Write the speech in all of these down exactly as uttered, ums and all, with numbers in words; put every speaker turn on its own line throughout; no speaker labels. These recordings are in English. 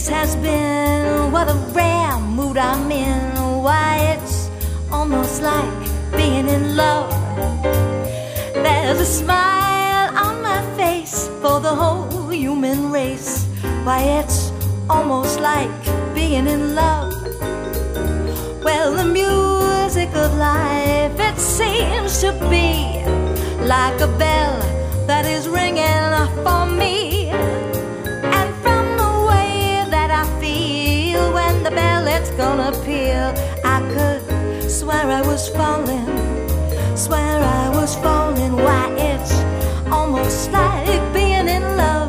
this has been what a rare mood I'm in. Why, it's almost like being in love. There's a smile on my face for the whole human race. Why, it's almost like being in love. Well, the music of life, it seems to be like a bell that is ringing for me. And from the way that I feel when the bell it's gonna peal, I could swear I was falling, swear I was falling. Why, it's almost like being in love.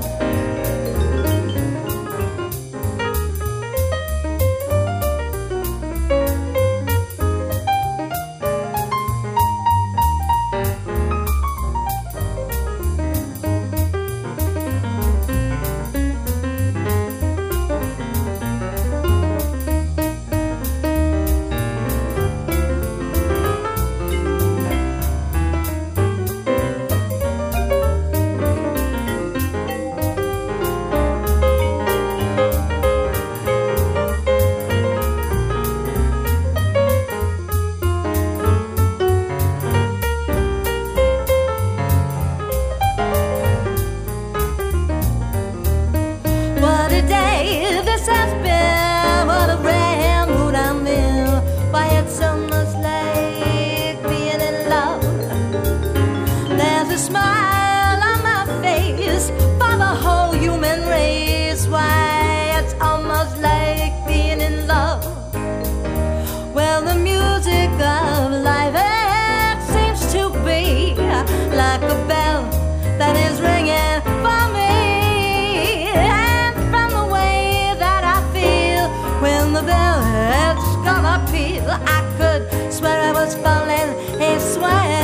Like a bell that is ringing for me. And from the way that I feel when the bell it's gonna peal, I could swear I was falling, I swear